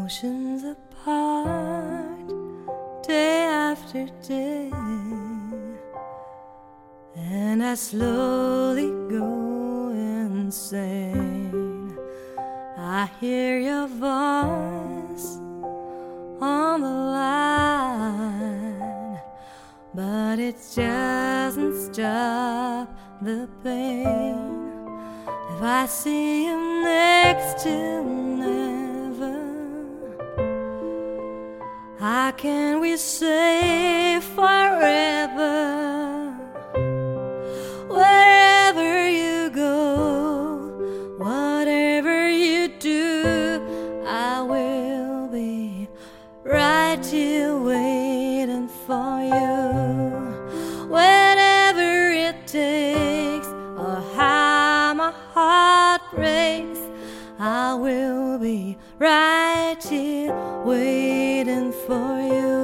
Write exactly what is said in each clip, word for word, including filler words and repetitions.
oceans apart, day after day, and I slowly go insane. I hear your voice on the line, but it doesn't stop the pain. If I see you next to never, how can we say forever? Wherever you go, whatever you do, I will be right here waiting for you. Whatever it takes, or how my heart breaks, I will be right here waiting for you.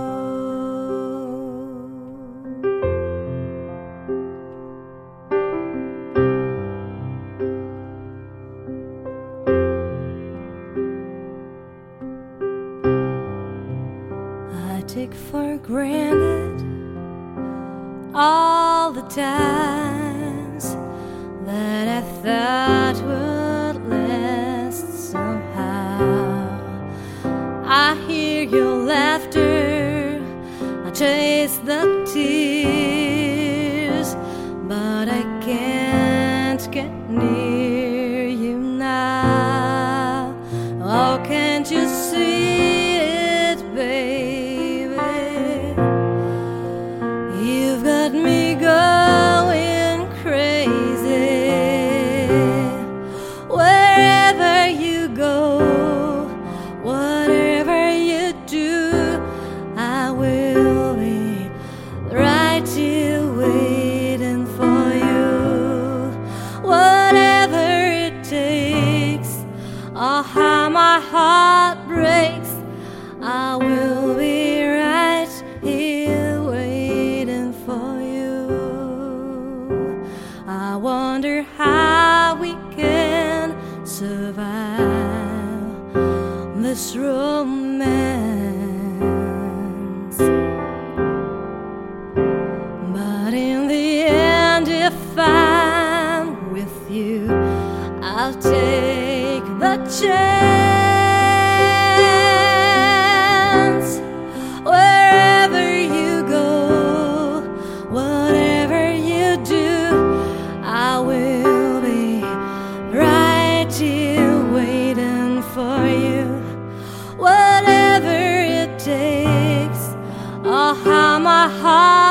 I take for granted all the times that I thought would last somehow. I hear your laughter, I taste the tears, but I can't get near you now. Oh, can't you see it, baby? You've got me going crazy. Wherever you go, whatever you do, I will be right here waiting for you. Whatever it takes, or how my heart breaks, I will be right here waiting for you. I wonder how we can survive this romance, but in the end, if I'm with you, I'll take the chance. Wherever you go, whatever you do, I will be right here waiting for you. Whatever it takes, or how my heart